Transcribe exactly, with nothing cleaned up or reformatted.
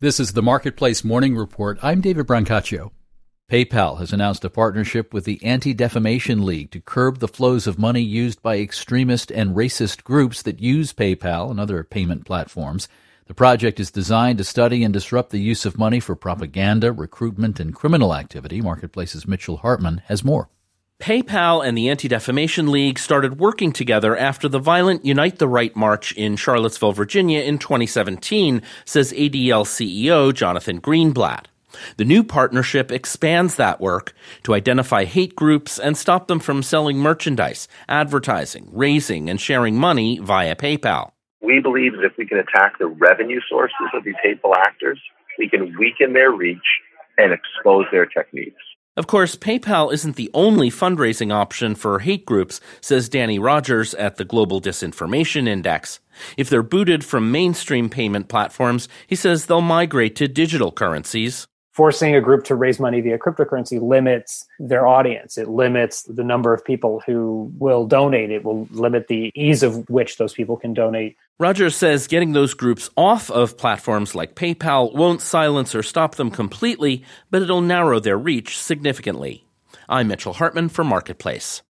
This is the Marketplace Morning Report. I'm David Brancaccio. PayPal has announced a partnership with the Anti-Defamation League to curb the flows of money used by extremist and racist groups that use PayPal and other payment platforms. The project is designed to study and disrupt the use of money for propaganda, recruitment, and criminal activity. Marketplace's Mitchell Hartman has more. PayPal and the Anti-Defamation League started working together after the violent Unite the Right march in Charlottesville, Virginia in twenty seventeen, says A D L C E O Jonathan Greenblatt. The new partnership expands that work to identify hate groups and stop them from selling merchandise, advertising, raising, and sharing money via PayPal. We believe that if we can attack the revenue sources of these hateful actors, we can weaken their reach and expose their techniques. Of course, PayPal isn't the only fundraising option for hate groups, says Danny Rogers at the Global Disinformation Index. If they're booted from mainstream payment platforms, he says they'll migrate to digital currencies. Forcing a group to raise money via cryptocurrency limits their audience. It limits the number of people who will donate. It will limit the ease of which those people can donate. Rogers says getting those groups off of platforms like PayPal won't silence or stop them completely, but it'll narrow their reach significantly. I'm Mitchell Hartman for Marketplace.